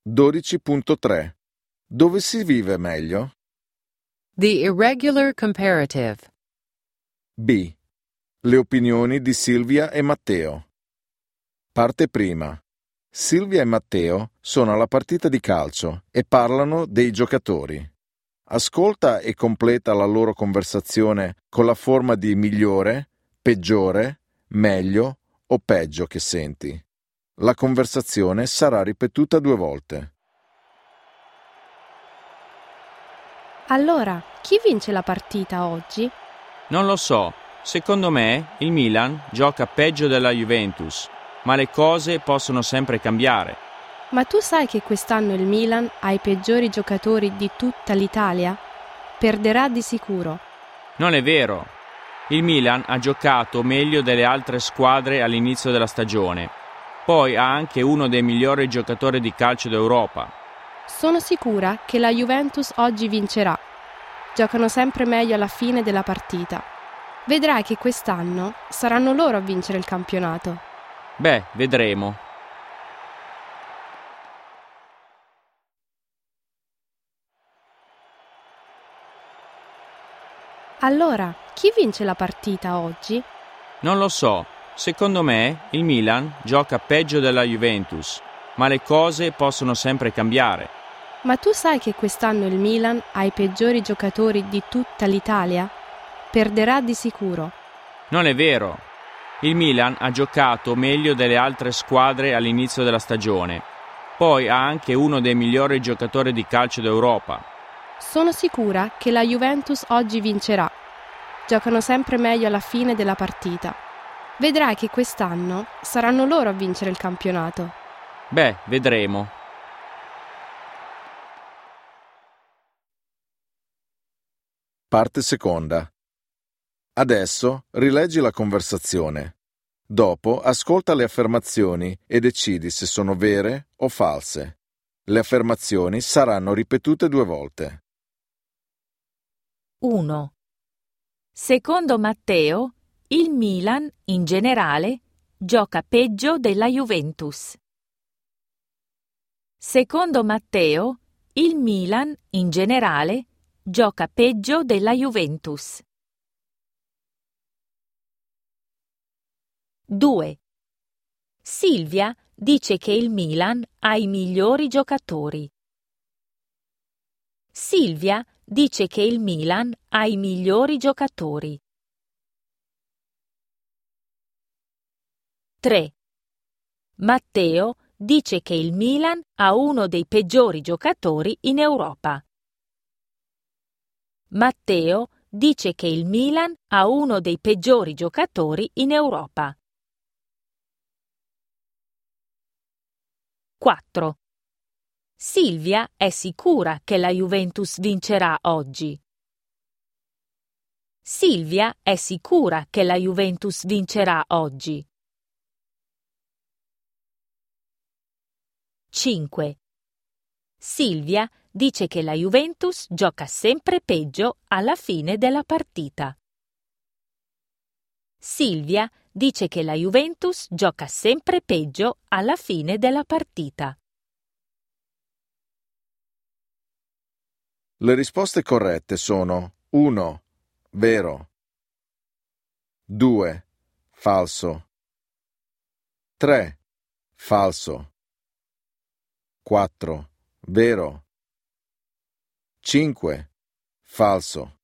12.3 Dove si vive meglio? The irregular comparative. B. Le opinioni di Silvia e Matteo. Parte prima. Silvia e Matteo sono alla partita di calcio e parlano dei giocatori. Ascolta e completa la loro conversazione con la forma di migliore, peggiore, meglio o peggio che senti. La conversazione sarà ripetuta 2 volte. Allora, chi vince la partita oggi? Non lo so, secondo me il Milan gioca peggio della Juventus, ma le cose possono sempre cambiare. Ma tu sai che quest'anno il Milan ha i peggiori giocatori di tutta l'Italia? Perderà di sicuro. Non è vero. Il Milan ha giocato meglio delle altre squadre all'inizio della stagione. Poi ha anche uno dei migliori giocatori di calcio d'Europa. Sono sicura che la Juventus oggi vincerà. Giocano sempre meglio alla fine della partita. Vedrai che quest'anno saranno loro a vincere il campionato. Beh, vedremo. Allora, chi vince la partita oggi? Non lo so. Secondo me il Milan gioca peggio della Juventus, ma le cose possono sempre cambiare. Ma tu sai che quest'anno il Milan ha i peggiori giocatori di tutta l'Italia? Perderà di sicuro. Non è vero. Il Milan ha giocato meglio delle altre squadre all'inizio della stagione. Poi ha anche uno dei migliori giocatori di calcio d'Europa. Sono sicura che la Juventus oggi vincerà. Giocano sempre meglio alla fine della partita. Vedrai che quest'anno saranno loro a vincere il campionato. Beh, vedremo. Parte seconda. Adesso rileggi la conversazione. Dopo ascolta le affermazioni e decidi se sono vere o false. Le affermazioni saranno ripetute 2 volte. 1. Secondo Matteo, il Milan, in generale, gioca peggio della Juventus. Secondo Matteo, il Milan, in generale, gioca peggio della Juventus. 2. Silvia dice che il Milan ha i migliori giocatori. Silvia dice che il Milan ha i migliori giocatori. 3. Matteo dice che il Milan ha uno dei peggiori giocatori in Europa. Matteo dice che il Milan ha uno dei peggiori giocatori in Europa. 4. Silvia è sicura che la Juventus vincerà oggi. Silvia è sicura che la Juventus vincerà oggi. 5. Silvia dice che la Juventus gioca sempre peggio alla fine della partita. Silvia dice che la Juventus gioca sempre peggio alla fine della partita. Le risposte corrette sono 1. Vero. 2. Falso. 3. Falso. 4. Vero. 5. Falso.